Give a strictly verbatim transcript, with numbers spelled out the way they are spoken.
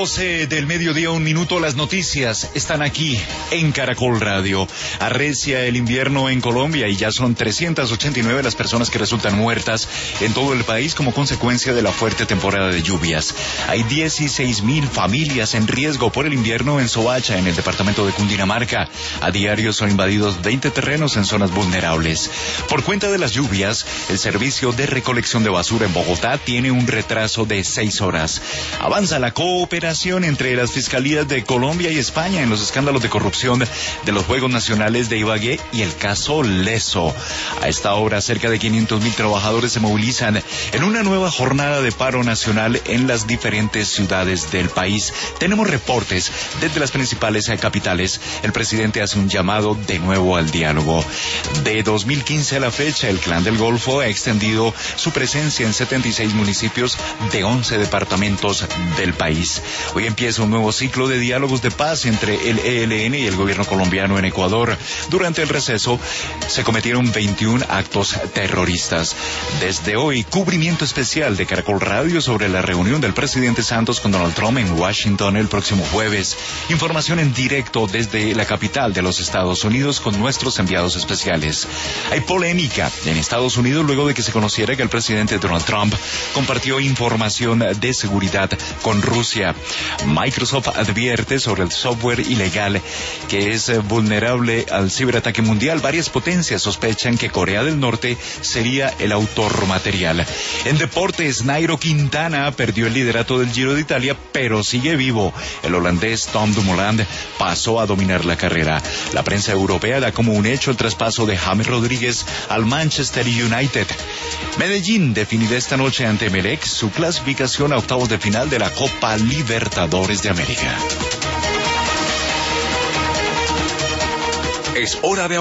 doce del mediodía, un minuto, las noticias están aquí en Caracol Radio. Arrecia el invierno en Colombia y ya son trescientas ochenta y nueve las personas que resultan muertas en todo el país como consecuencia de la fuerte temporada de lluvias. Hay dieciséis mil familias en riesgo por el invierno en Soacha, en el departamento de Cundinamarca. A diario son invadidos veinte terrenos en zonas vulnerables. Por cuenta de las lluvias, el servicio de recolección de basura en Bogotá tiene un retraso de seis horas. Avanza la cooperación entre las fiscalías de Colombia y España en los escándalos de corrupción de los Juegos Nacionales de Ibagué y el caso Leso. A esta hora, cerca de quinientos mil trabajadores se movilizan en una nueva jornada de paro nacional en las diferentes ciudades del país. Tenemos reportes desde las principales capitales. El presidente hace un llamado de nuevo al diálogo. De dos mil quince a la fecha, el Clan del Golfo ha extendido su presencia en setenta y seis municipios de once departamentos del país. Hoy empieza un nuevo ciclo de diálogos de paz entre el E L N y el gobierno colombiano en Ecuador. Durante el receso se cometieron veintiún actos terroristas. Desde hoy, cubrimiento especial de Caracol Radio sobre la reunión del presidente Santos con Donald Trump en Washington el próximo jueves. Información en directo desde la capital de los Estados Unidos con nuestros enviados especiales. Hay polémica en Estados Unidos luego de que se conociera que el presidente Donald Trump compartió información de seguridad con Rusia. Microsoft advierte sobre el software ilegal que es vulnerable al ciberataque mundial. Varias potencias sospechan que Corea del Norte sería el autor material. En deportes, Nairo Quintana perdió el liderato del Giro de Italia, pero sigue vivo. El holandés Tom Dumoulin pasó a dominar la carrera. La prensa europea da como un hecho el traspaso de James Rodríguez al Manchester United. Medellín definirá esta noche ante Emelec su clasificación a octavos de final de la Copa Libertadores de América. Es hora de